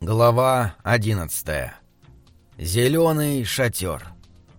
Глава 11. Зеленый шатер.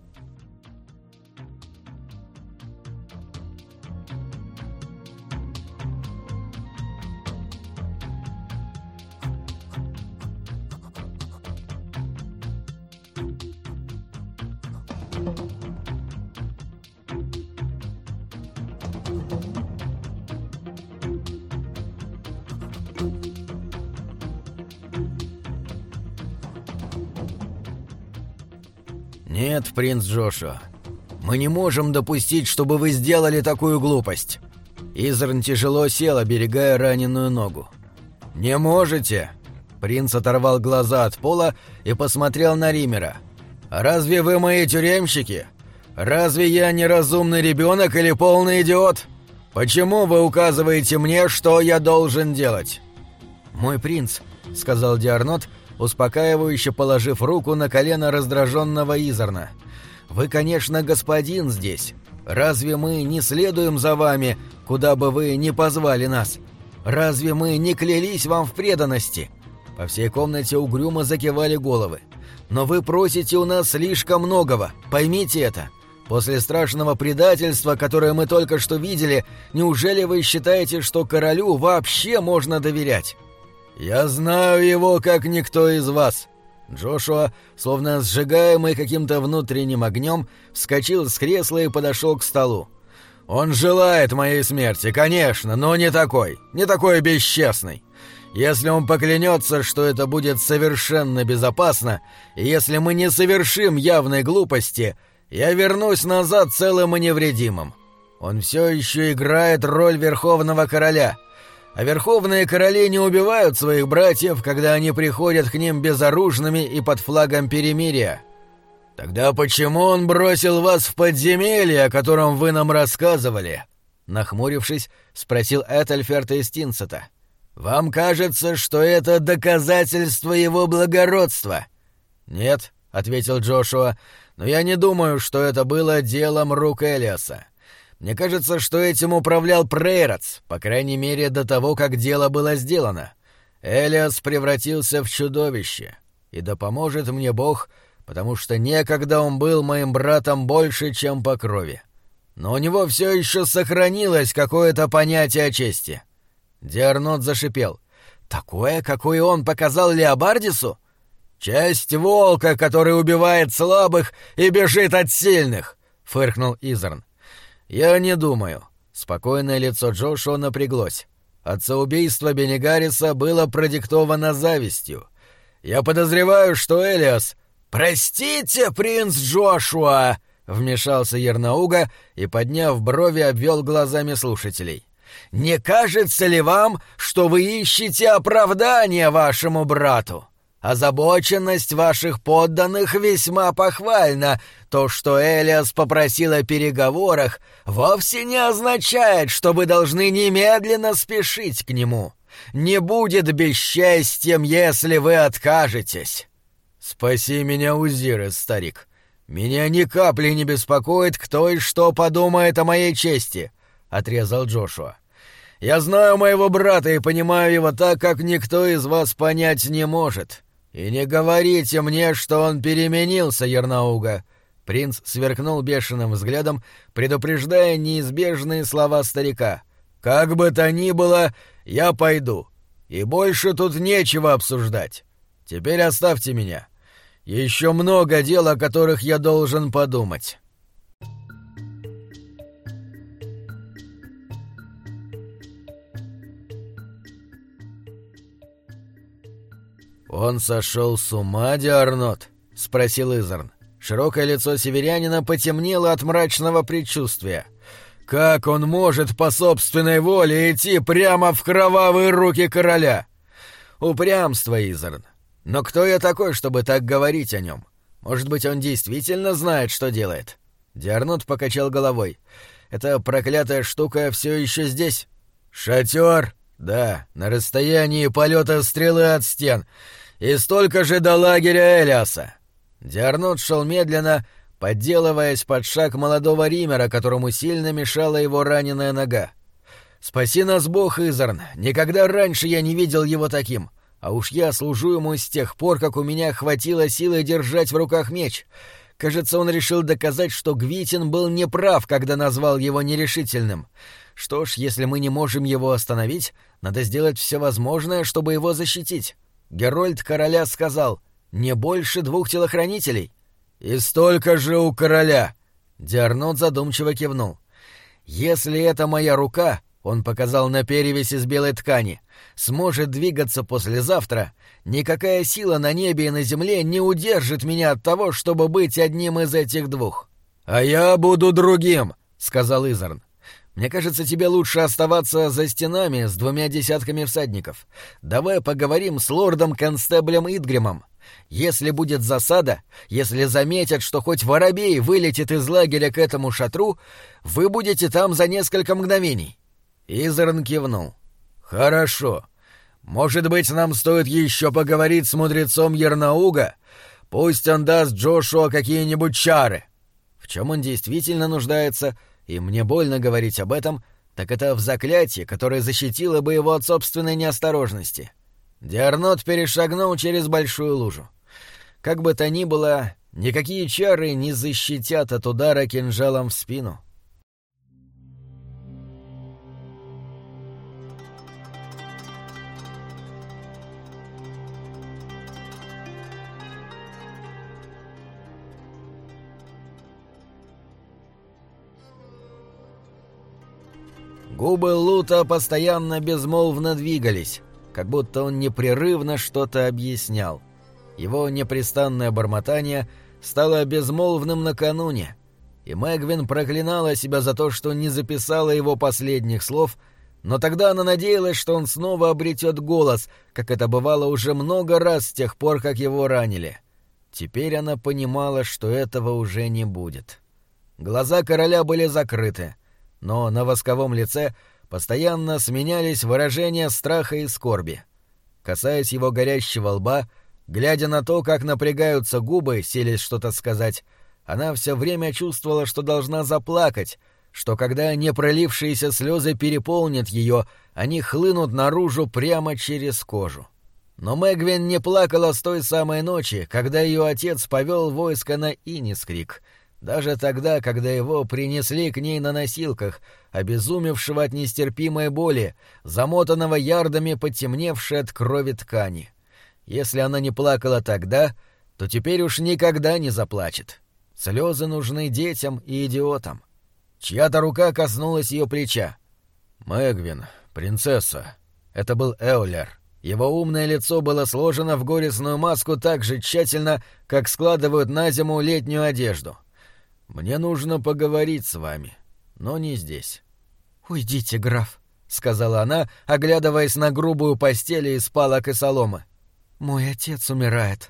«Нет, принц Джошуа, мы не можем допустить, чтобы вы сделали такую глупость». Изерн тяжело сел, оберегая раненую ногу. «Не можете?» Принц оторвал глаза от пола и посмотрел на Риммера. «Разве вы мои тюремщики? Разве я неразумный ребенок или полный идиот? Почему вы указываете мне, что я должен делать?» «Мой принц», — сказал Диарнот, успокаивающе положив руку на колено раздраженного Изерна. «Вы, конечно, господин здесь. Разве мы не следуем за вами, куда бы вы ни позвали нас? Разве мы не клялись вам в преданности?» По всей комнате угрюмо закивали головы. «Но вы просите у нас слишком многого, поймите это. После страшного предательства, которое мы только что видели, неужели вы считаете, что королю вообще можно доверять?» «Я знаю его, как никто из вас». Джошуа, словно сжигаемый каким-то внутренним огнем, вскочил с кресла и подошел к столу. «Он желает моей смерти, конечно, но не такой бесчестный. Если он поклянется, что это будет совершенно безопасно, и если мы не совершим явной глупости, я вернусь назад целым и невредимым. Он все еще играет роль верховного короля». А верховные короли не убивают своих братьев, когда они приходят к ним безоружными и под флагом перемирия. Тогда почему он бросил вас в подземелье, о котором вы нам рассказывали? Нахмурившись, спросил Этельферт из Тинсета. Вам кажется, что это доказательство его благородства? Нет, ответил Джошуа, но я не думаю, что это было делом рук Элиаса. Мне кажется, что этим управлял Прейрац, по крайней мере, до того, как дело было сделано. Элиас превратился в чудовище. И да поможет мне Бог, потому что некогда он был моим братом больше, чем по крови. Но у него все еще сохранилось какое-то понятие о чести. Диарнот зашипел. «Такое, какое он показал Леобардису? Часть волка, который убивает слабых и бежит от сильных!» — фыркнул Изерн. «Я не думаю». Спокойное лицо Джошуа напряглось. Отцеубийство Бенегариса было продиктовано завистью. «Я подозреваю, что Элиас...» «Простите, принц Джошуа!» — вмешался Ернауга и, подняв брови, обвел глазами слушателей. «Не кажется ли вам, что вы ищете оправдания вашему брату? Озабоченность ваших подданных весьма похвальна. То, что Элиас попросил о переговорах, вовсе не означает, что вы должны немедленно спешить к нему. Не будет бесчестьем, если вы откажетесь». «Спаси меня, Узирес, старик. Меня ни капли не беспокоит, кто и что подумает о моей чести», — отрезал Джошуа. «Я знаю моего брата и понимаю его так, как никто из вас понять не может. И не говорите мне, что он переменился, Ернауга». Принц сверкнул бешеным взглядом, предупреждая неизбежные слова старика. «Как бы то ни было, я пойду. И больше тут нечего обсуждать. Теперь оставьте меня. Еще много дел, о которых я должен подумать». «Он сошел с ума, Диарнот?» — спросил Изерн. Широкое лицо северянина потемнело от мрачного предчувствия. «Как он может по собственной воле идти прямо в кровавые руки короля?» «Упрямство, Изерн. Но кто я такой, чтобы так говорить о нем? Может быть, он действительно знает, что делает?» Диарнот покачал головой. «Эта проклятая штука все еще здесь?» «Шатер? Да, на расстоянии полета стрелы от стен. И столько же до лагеря Элиаса». Диарнот шел медленно, подделываясь под шаг молодого Риммера, которому сильно мешала его раненая нога. «Спаси нас Бог, Изерн! Никогда раньше я не видел его таким. А уж я служу ему с тех пор, как у меня хватило силы держать в руках меч. Кажется, он решил доказать, что Гвитин был неправ, когда назвал его нерешительным. Что ж, если мы не можем его остановить, надо сделать все возможное, чтобы его защитить. Герольд короля сказал: «Не больше 2 телохранителей». «И столько же у короля!» Диарнот задумчиво кивнул. «Если это моя рука, — он показал на перевязь из белой ткани, — сможет двигаться послезавтра, никакая сила на небе и на земле не удержит меня от того, чтобы быть одним из этих 2. «А я буду другим», — сказал Изарн. «Мне кажется, тебе лучше оставаться за стенами с 2 десятками всадников. Давай поговорим с лордом-констеблем Идгримом. Если будет засада, если заметят, что хоть воробей вылетит из лагеря к этому шатру, вы будете там за несколько мгновений». Изарн кивнул. «Хорошо. Может быть, нам стоит еще поговорить с мудрецом Ернауга? Пусть он даст Джошуа какие-нибудь чары». В чем он действительно нуждается, и мне больно говорить об этом, так это в заклятии, которое защитило бы его от собственной неосторожности. Диарнот перешагнул через большую лужу. Как бы то ни было, никакие чары не защитят от удара кинжалом в спину. Губы Лута постоянно безмолвно двигались, как будто он непрерывно что-то объяснял. Его непрестанное бормотание стало безмолвным накануне, и Мэгвин проклинала себя за то, что не записала его последних слов, но тогда она надеялась, что он снова обретет голос, как это бывало уже много раз с тех пор, как его ранили. Теперь она понимала, что этого уже не будет. Глаза короля были закрыты, но на восковом лице постоянно сменялись выражения страха и скорби. Касаясь его горящего лба, глядя на то, как напрягаются губы, силясь что-то сказать, она все время чувствовала, что должна заплакать, что когда непролившиеся слезы переполнят ее, они хлынут наружу прямо через кожу. Но Мэгвин не плакала с той самой ночи, когда ее отец повел войско на Инискрик, даже тогда, когда его принесли к ней на носилках, обезумевшего от нестерпимой боли, замотанного ярдами потемневшей от крови ткани. Если она не плакала тогда, то теперь уж никогда не заплачет. Слезы нужны детям и идиотам. Чья-то рука коснулась ее плеча. «Мэгвин, принцесса». Это был Эолер. Его умное лицо было сложено в горестную маску так же тщательно, как складывают на зиму летнюю одежду. «Мне нужно поговорить с вами, но не здесь». «Уйдите, граф», — сказала она, оглядываясь на грубую постель из палок и соломы. «Мой отец умирает».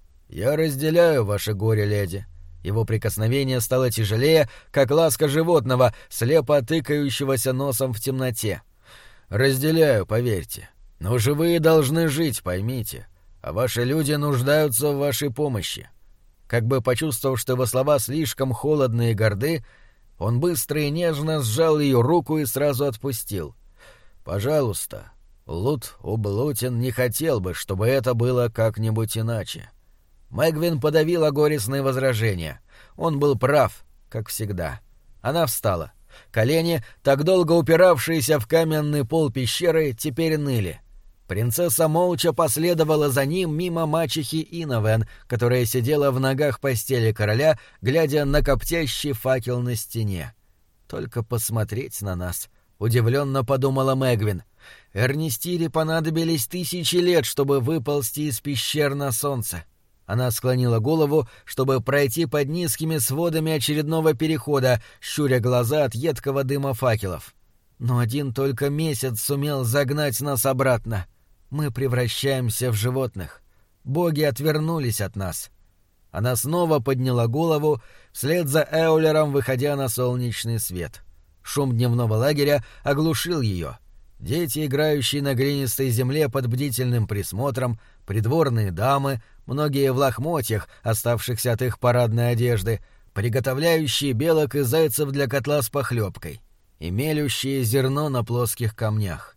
«Я разделяю ваше горе, леди». Его прикосновение стало тяжелее, как ласка животного, слепо тыкающегося носом в темноте. «Разделяю, поверьте. Но живые должны жить, поймите, а ваши люди нуждаются в вашей помощи». Как бы почувствовав, что его слова слишком холодны и горды, он быстро и нежно сжал ее руку и сразу отпустил. «Пожалуйста, Лут Ублутин не хотел бы, чтобы это было как-нибудь иначе». Мэгвин подавила горестные возражения. Он был прав, как всегда. Она встала. Колени, так долго упиравшиеся в каменный пол пещеры, теперь ныли. Принцесса молча последовала за ним мимо мачехи Иновен, которая сидела в ногах постели короля, глядя на коптящий факел на стене. «Только посмотреть на нас», — удивленно подумала Мэгвин. «Эрнестире понадобились 1000 лет, чтобы выползти из пещер на солнце». Она склонила голову, чтобы пройти под низкими сводами очередного перехода, щуря глаза от едкого дыма факелов. «Но один только месяц сумел загнать нас обратно. Мы превращаемся в животных. Боги отвернулись от нас». Она снова подняла голову, вслед за Эолером выходя на солнечный свет. Шум дневного лагеря оглушил ее. Дети, играющие на глинистой земле под бдительным присмотром, придворные дамы, многие в лохмотьях, оставшихся от их парадной одежды, приготовляющие белок и зайцев для котла с похлебкой, и мелющие зерно на плоских камнях.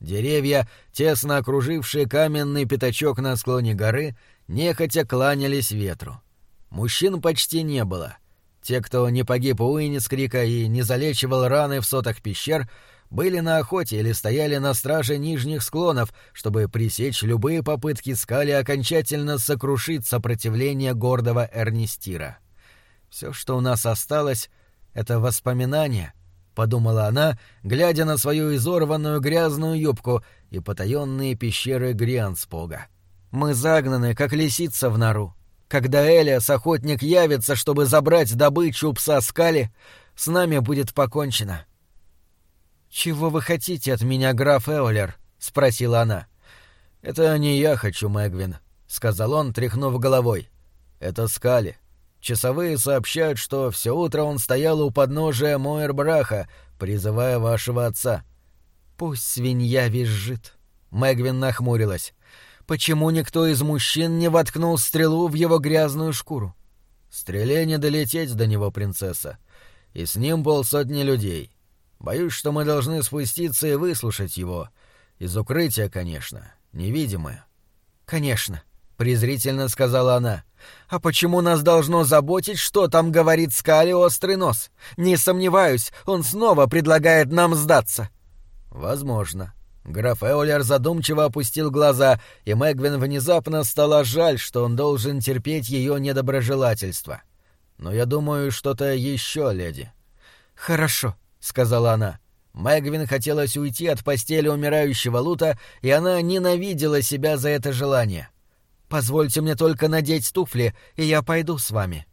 Деревья, тесно окружившие каменный пятачок на склоне горы, нехотя кланялись ветру. Мужчин почти не было. Те, кто не погиб у Уинискрика и не залечивал раны в сотах пещер, были на охоте или стояли на страже нижних склонов, чтобы пресечь любые попытки Скали окончательно сокрушить сопротивление гордого Эрнистира. «Все, что у нас осталось, — это воспоминания», — подумала она, глядя на свою изорванную грязную юбку и потаенные пещеры Грианспога. «Мы загнаны, как лисица в нору. Когда Элиас, охотник, явится, чтобы забрать добычу у пса Скали, с нами будет покончено». «Чего вы хотите от меня, граф Эолер?» — спросила она. «Это не я хочу, Мэгвин», — сказал он, тряхнув головой. «Это Скали. Часовые сообщают, что все утро он стоял у подножия Моэрбраха, призывая вашего отца». «Пусть свинья визжит», — Мэгвин нахмурилась. «Почему никто из мужчин не воткнул стрелу в его грязную шкуру?» «Стреле не долететь до него, принцесса. И с ним 50 людей. Боюсь, что мы должны спуститься и выслушать его. Из укрытия, конечно, невидимое». «Конечно», — презрительно сказала она. «А почему нас должно заботить, что там говорит Скали Острый Нос? Не сомневаюсь, он снова предлагает нам сдаться». «Возможно». Граф Эолер задумчиво опустил глаза, и Мэгвин внезапно стало жаль, что он должен терпеть ее недоброжелательство. «Но я думаю, что-то еще, леди». «Хорошо», — сказала она. Мэгвин хотелось уйти от постели умирающего Лута, и она ненавидела себя за это желание. «Позвольте мне только надеть туфли, и я пойду с вами».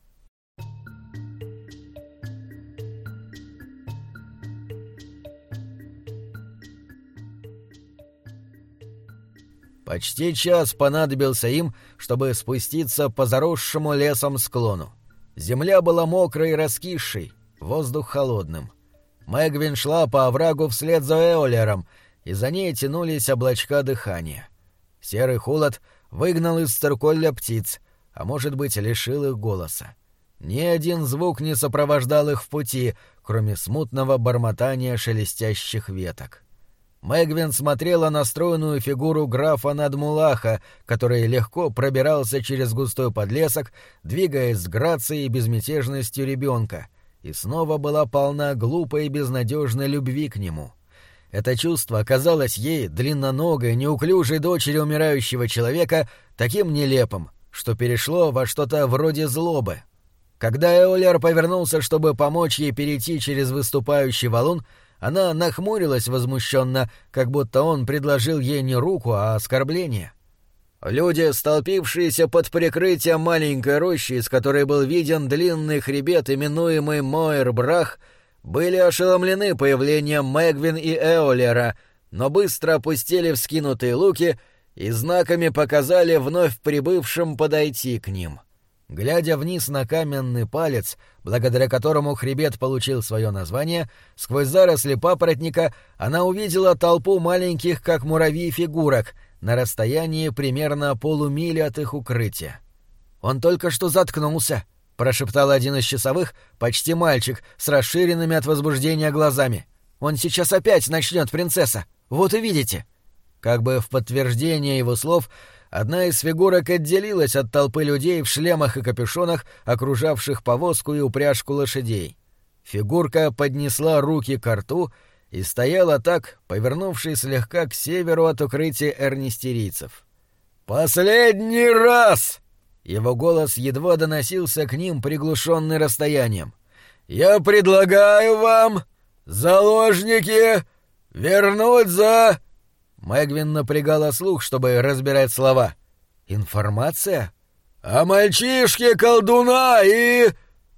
Почти час понадобился им, чтобы спуститься по заросшему лесом склону. Земля была мокрой и раскисшей, воздух холодным. Мэгвин шла по оврагу вслед за Эолером, и за ней тянулись облачка дыхания. Серый холод выгнал из цирколя птиц, а может быть, лишил их голоса. Ни один звук не сопровождал их в пути, кроме смутного бормотания шелестящих веток. Мэгвин смотрела на стройную фигуру графа Надмулаха, который легко пробирался через густой подлесок, двигаясь с грацией и безмятежностью ребенка, и снова была полна глупой и безнадежной любви к нему. Это чувство казалось ей, длинноногой, неуклюжей дочери умирающего человека, таким нелепым, что перешло во что-то вроде злобы. Когда Эолер повернулся, чтобы помочь ей перейти через выступающий валун, она нахмурилась возмущенно, как будто он предложил ей не руку, а оскорбление. Люди, столпившиеся под прикрытием маленькой рощи, из которой был виден длинный хребет, именуемый Моэр-Брах, были ошеломлены появлением Мэгвин и Эолера, но быстро опустили вскинутые луки и знаками показали вновь прибывшим подойти к ним. Глядя вниз на каменный палец, благодаря которому хребет получил свое название, сквозь заросли папоротника она увидела толпу маленьких, как муравьи, фигурок на расстоянии примерно полумили от их укрытия. «Он только что заткнулся», — прошептал один из часовых, почти мальчик, с расширенными от возбуждения глазами. «Он сейчас опять начнет, принцесса. Вот увидите». Как бы в подтверждение его слов, одна из фигурок отделилась от толпы людей в шлемах и капюшонах, окружавших повозку и упряжку лошадей. Фигурка поднесла руки ко рту и стояла так, повернувшись слегка к северу от укрытия эрнистерийцев. «Последний раз!» Его голос едва доносился к ним, приглушенный расстоянием. «Я предлагаю вам, заложники, вернуть за...» Мэгвин напрягала слух, чтобы разбирать слова. «Информация?» «О мальчишке-колдуна и...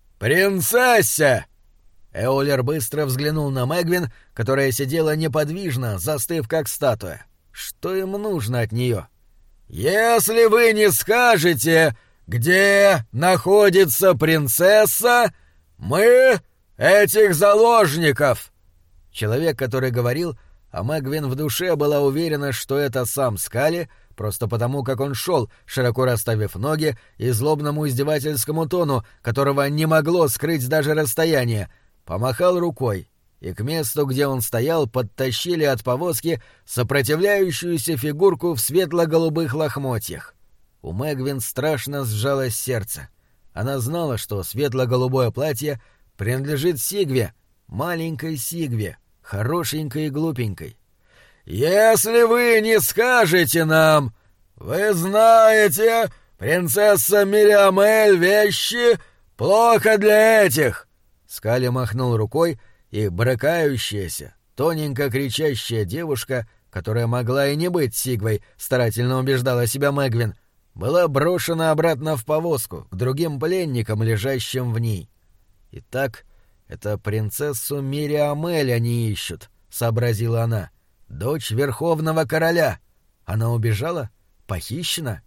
принцессе!» Эолер быстро взглянул на Мэгвин, которая сидела неподвижно, застыв как статуя. Что им нужно от нее? «Если вы не скажете, где находится принцесса, мы этих заложников...» Человек, который говорил, а Мэгвин в душе была уверена, что это сам Скали, просто потому, как он шел, широко расставив ноги, и злобному издевательскому тону, которого не могло скрыть даже расстояние, помахал рукой, и к месту, где он стоял, подтащили от повозки сопротивляющуюся фигурку в светло-голубых лохмотьях. У Мэгвин страшно сжалось сердце. Она знала, что светло-голубое платье принадлежит Сигве, маленькой Сигве, хорошенькой и глупенькой. «Если вы не скажете нам, вы знаете, принцесса Мириамель, вещи плохо для этих!» Скали махнул рукой, и брыкающаяся, тоненько кричащая девушка, которая могла и не быть Сигвой, старательно убеждала себя Мэгвин, была брошена обратно в повозку, к другим пленникам, лежащим в ней. «Итак, это принцессу Мириамель они ищут», — сообразила она. «Дочь Верховного Короля. Она убежала? Похищена?»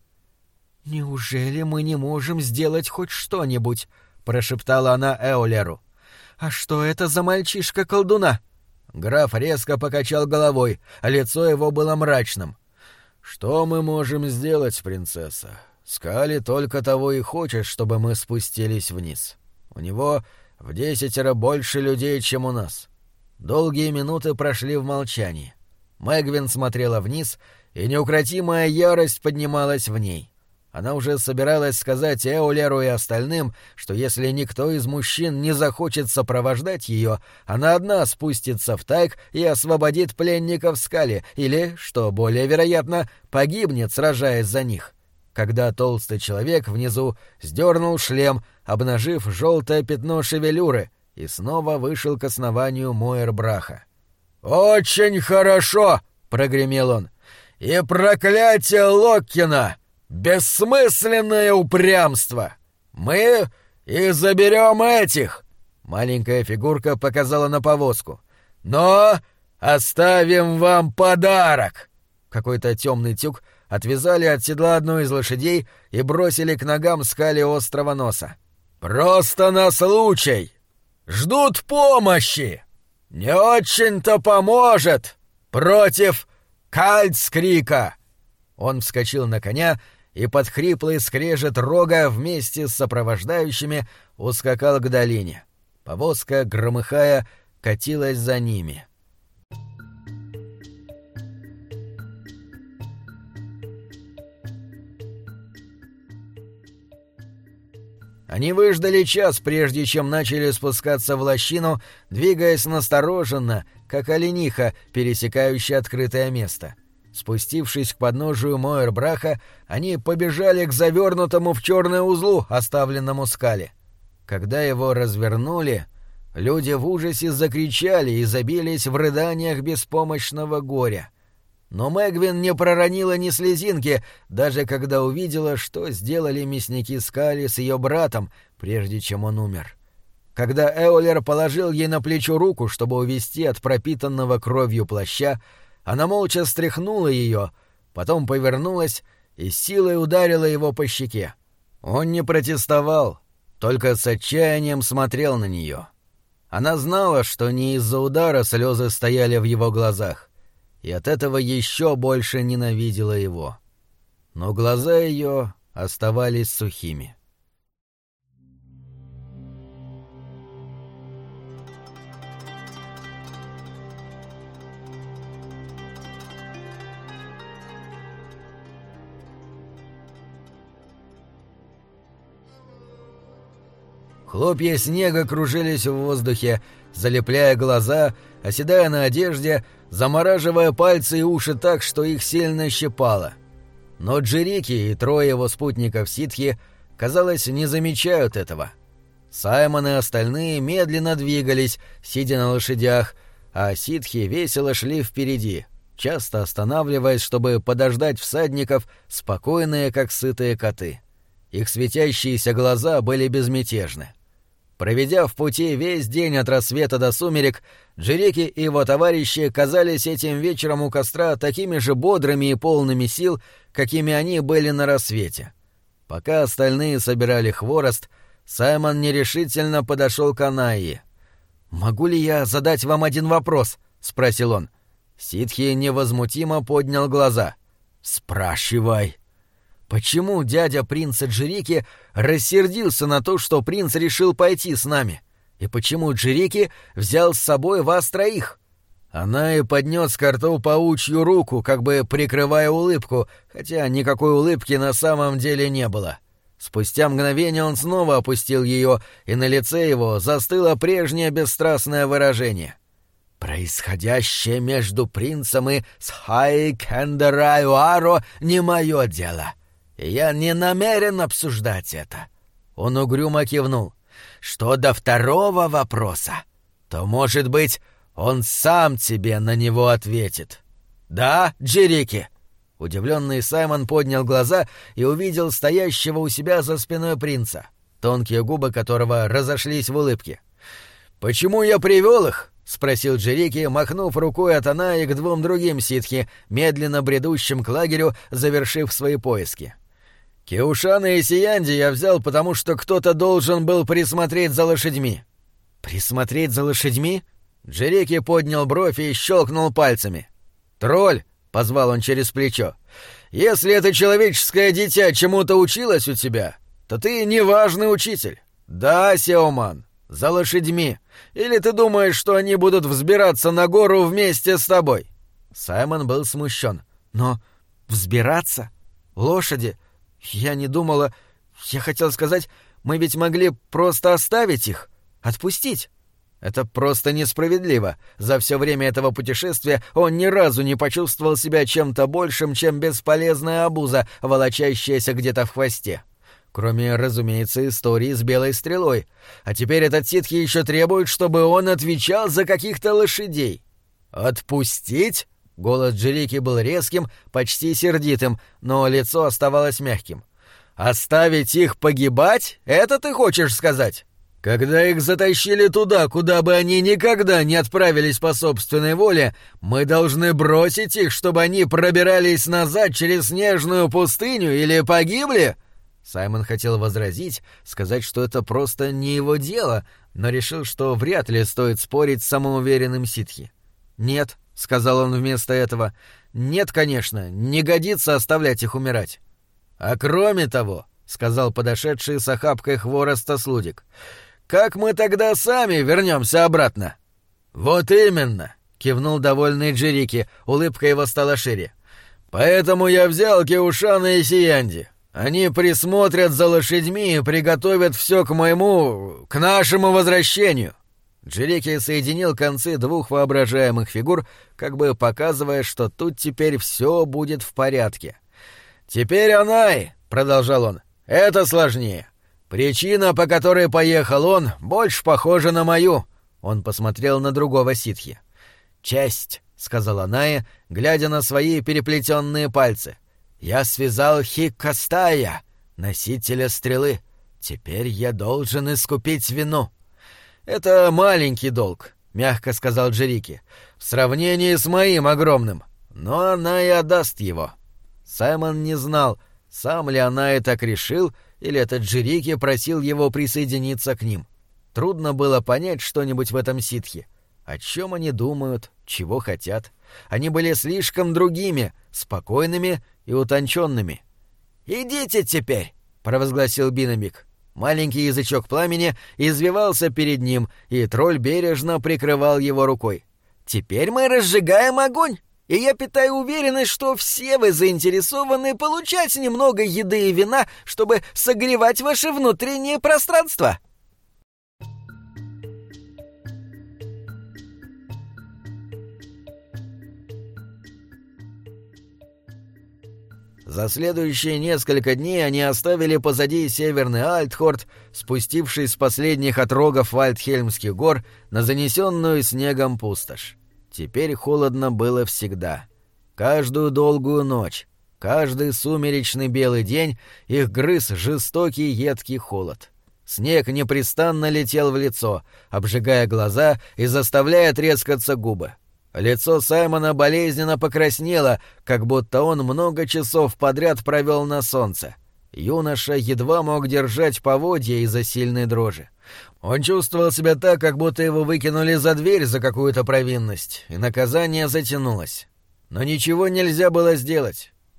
«Неужели мы не можем сделать хоть что-нибудь?» — прошептала она Эолеру. «А что это за мальчишка-колдуна?» Граф резко покачал головой, а лицо его было мрачным. «Что мы можем сделать, принцесса? Скали только того и хочет, чтобы мы спустились вниз. У него в 10 больше людей, чем у нас». Долгие минуты прошли в молчании. Мэгвин смотрела вниз, и неукротимая ярость поднималась в ней. Она уже собиралась сказать Эолеру и остальным, что если никто из мужчин не захочет сопровождать ее, она одна спустится в тайг и освободит пленников Скали, или, что более вероятно, погибнет, сражаясь за них. Когда толстый человек внизу сдернул шлем, обнажив желтое пятно шевелюры, и снова вышел к основанию Моэрбраха. «Очень хорошо!» — прогремел он. «И проклятие Локкина! Бессмысленное упрямство! Мы и заберем этих!» Маленькая фигурка показала на повозку. «Но оставим вам подарок!» Какой-то темный тюк отвязали от седла одну из лошадей и бросили к ногам Скали острого носа. «Просто на случай! Ждут помощи! Не очень-то поможет против Кальцкрика!» Он вскочил на коня и под хриплый скрежет рога вместе с сопровождающими ускакал к долине. Повозка, громыхая, катилась за ними. Они выждали час, прежде чем начали спускаться в лощину, двигаясь настороженно, как олениха, пересекающая открытое место. Спустившись к подножию Моэрбраха, они побежали к завернутому в черное узлу, оставленному Скали. Когда его развернули, люди в ужасе закричали и забились в рыданиях беспомощного горя. Но Мэгвин не проронила ни слезинки, даже когда увидела, что сделали мясники Скали с ее братом, прежде чем он умер. Когда Эолер положил ей на плечо руку, чтобы увести от пропитанного кровью плаща, она молча стряхнула ее, потом повернулась и силой ударила его по щеке. Он не протестовал, только с отчаянием смотрел на нее. Она знала, что не из-за удара слезы стояли в его глазах, и от этого еще больше ненавидела его. Но глаза ее оставались сухими. Хлопья снега кружились в воздухе, залепляя глаза, оседая на одежде, замораживая пальцы и уши так, что их сильно щипало. Но Джерики и трое его спутников ситхи, казалось, не замечают этого. Саймон и остальные медленно двигались, сидя на лошадях, а ситхи весело шли впереди, часто останавливаясь, чтобы подождать всадников, спокойные, как сытые коты. Их светящиеся глаза были безмятежны. Проведя в пути весь день от рассвета до сумерек, Джерики и его товарищи казались этим вечером у костра такими же бодрыми и полными сил, какими они были на рассвете. Пока остальные собирали хворост, Саймон нерешительно подошел к Анаи. «Могу ли я задать вам один вопрос?» — спросил он. Ситхи невозмутимо поднял глаза. «Спрашивай». «Почему дядя принца Джерики рассердился на то, что принц решил пойти с нами? И почему Джерики взял с собой вас троих? Она и поднес к рту паучью руку, как бы прикрывая улыбку, хотя никакой улыбки на самом деле не было. Спустя мгновение он снова опустил ее, и на лице его застыло прежнее бесстрастное выражение. «Происходящее между принцем и Схай-Кендераюаро не мое дело, и я не намерен обсуждать это». Он угрюмо кивнул. «Что до второго вопроса, то, может быть, он сам тебе на него ответит. Да, Джерики?» Удивленный Саймон поднял глаза и увидел стоящего у себя за спиной принца, тонкие губы которого разошлись в улыбке. «Почему я привел их?» — спросил Джерики, махнув рукой от Анаи к двум другим ситхи, медленно бредущим к лагерю, завершив свои поиски. «Кеушана и Сиянди я взял, потому что кто-то должен был присмотреть за лошадьми». «Присмотреть за лошадьми?» Джерики поднял бровь и щелкнул пальцами. «Тролль!» — позвал он через плечо. «Если это человеческое дитя чему-то училось у тебя, то ты неважный учитель. Да, Сеоман, за лошадьми. Или ты думаешь, что они будут взбираться на гору вместе с тобой?» Саймон был смущен. «Но взбираться? Лошади? Я не думала... Я хотел сказать, мы ведь могли просто оставить их, отпустить». Это просто несправедливо. За все время этого путешествия он ни разу не почувствовал себя чем-то большим, чем бесполезная обуза, волочащаяся где-то в хвосте. Кроме, разумеется, истории с белой стрелой. А теперь этот ситхи еще требует, чтобы он отвечал за каких-то лошадей. «Отпустить?» Голос Джерики был резким, почти сердитым, но лицо оставалось мягким. «Оставить их погибать? Это ты хочешь сказать?» Когда их затащили туда, куда бы они никогда не отправились по собственной воле, мы должны бросить их, чтобы они пробирались назад через снежную пустыню или погибли?» Саймон хотел возразить, сказать, что это просто не его дело, но решил, что вряд ли стоит спорить с самоуверенным ситхи. «Нет», — сказал он вместо этого, — «нет, конечно, не годится оставлять их умирать». «А кроме того», — сказал подошедший с охапкой хвороста слудик, — «как мы тогда сами вернемся обратно?» «Вот именно», — кивнул довольный Джерики, улыбка его стала шире. «Поэтому я взял Кеушана и Сиянди. Они присмотрят за лошадьми и приготовят все к нашему возвращению». Джерики соединил концы двух воображаемых фигур, как бы показывая, что тут теперь все будет в порядке. «Теперь Анай», — продолжал он, — «это сложнее. Причина, по которой поехал он, больше похожа на мою». Он посмотрел на другого ситхи. «Честь», — сказала Ная, глядя на свои переплетенные пальцы. «Я связал Хиккастая, носителя стрелы. Теперь я должен искупить вину». «Это маленький долг», — мягко сказал Джерики, — «в сравнении с моим огромным. Но она и отдаст его». Саймон не знал, сам ли она и так решил, или этот Джерики просил его присоединиться к ним. Трудно было понять что-нибудь в этом ситхе. О чем они думают, чего хотят. Они были слишком другими, спокойными и утонченными. «Идите теперь!» — провозгласил Бинамик. Маленький язычок пламени извивался перед ним, и тролль бережно прикрывал его рукой. «Теперь мы разжигаем огонь, и я питаю уверенность, что все вы заинтересованы получать немного еды и вина, чтобы согревать ваше внутреннее пространство». За следующие несколько дней они оставили позади северный Альтхорд, спустившись с последних отрогов Вальдхельмских гор на занесенную снегом пустошь. Теперь холодно было всегда. Каждую долгую ночь, каждый сумеречный белый день их грыз жестокий едкий холод. Снег непрестанно летел в лицо, обжигая глаза и заставляя трескаться губы. Лицо Саймона болезненно покраснело, как будто он много часов подряд провел на солнце. Юноша едва мог держать поводья из-за сильной дрожи. Он чувствовал себя так, как будто его выкинули за дверь за какую-то провинность, и наказание затянулось. Но ничего нельзя было сделать.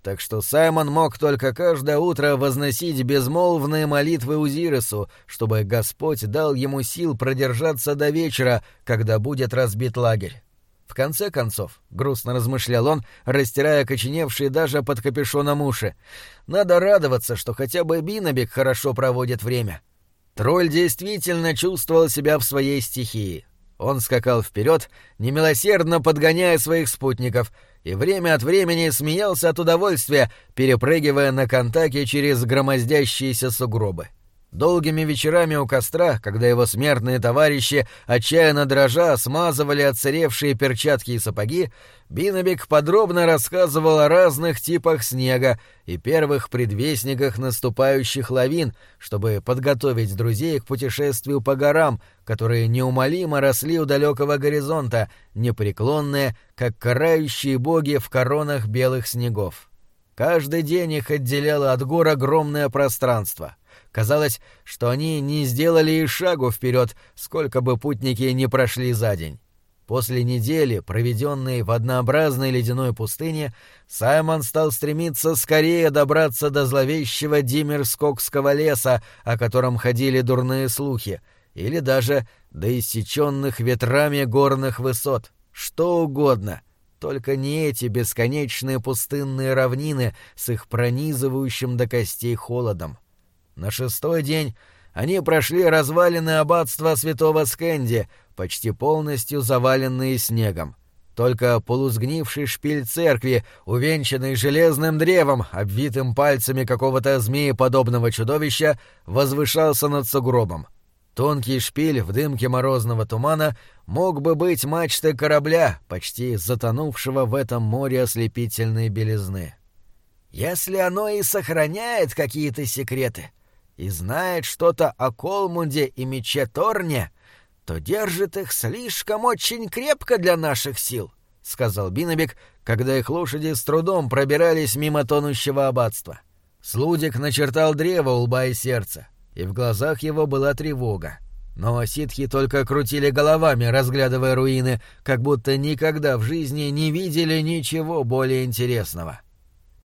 так что Саймон мог только каждое утро возносить безмолвные молитвы Узирису, чтобы Господь дал ему сил продержаться до вечера, когда будет разбит лагерь. В конце концов, грустно размышлял он, растирая окоченевшие даже под капюшоном уши, надо радоваться, что хотя бы Биннебек хорошо проводит время. Тролль действительно чувствовал себя в своей стихии. Он скакал вперед, немилосердно подгоняя своих спутников, и время от времени смеялся от удовольствия, перепрыгивая на контаке через громоздящиеся сугробы. Долгими вечерами у костра, когда его смертные товарищи, отчаянно дрожа, смазывали отсыревшие перчатки и сапоги, Биннебек подробно рассказывал о разных типах снега и первых предвестниках наступающих лавин, чтобы подготовить друзей к путешествию по горам, которые неумолимо росли у далекого горизонта, непреклонные, как карающие боги в коронах белых снегов. Каждый день их отделяло от гор огромное пространство. Казалось, что они не сделали и шагу вперед, сколько бы путники ни прошли за день. После недели, проведенной в однообразной ледяной пустыне, Саймон стал стремиться скорее добраться до зловещего Диммерскокского леса, о котором ходили дурные слухи, или даже до иссеченных ветрами горных высот, что угодно, только не эти бесконечные пустынные равнины с их пронизывающим до костей холодом. На 6-й день они прошли развалины аббатства святого Скэнди, почти полностью заваленные снегом. Только полусгнивший шпиль церкви, увенчанный железным древом, обвитым пальцами какого-то змееподобного чудовища, возвышался над сугробом. Тонкий шпиль в дымке морозного тумана мог бы быть мачтой корабля, почти затонувшего в этом море ослепительной белизны. «Если оно и сохраняет какие-то секреты и знает что-то о Колмунде и мече Торне, то держит их слишком очень крепко для наших сил», — сказал Биннебек, когда их лошади с трудом пробирались мимо тонущего аббатства. Слудик начертал древо у лба и сердца, и в глазах его была тревога. Но ситхи только крутили головами, разглядывая руины, как будто никогда в жизни не видели ничего более интересного.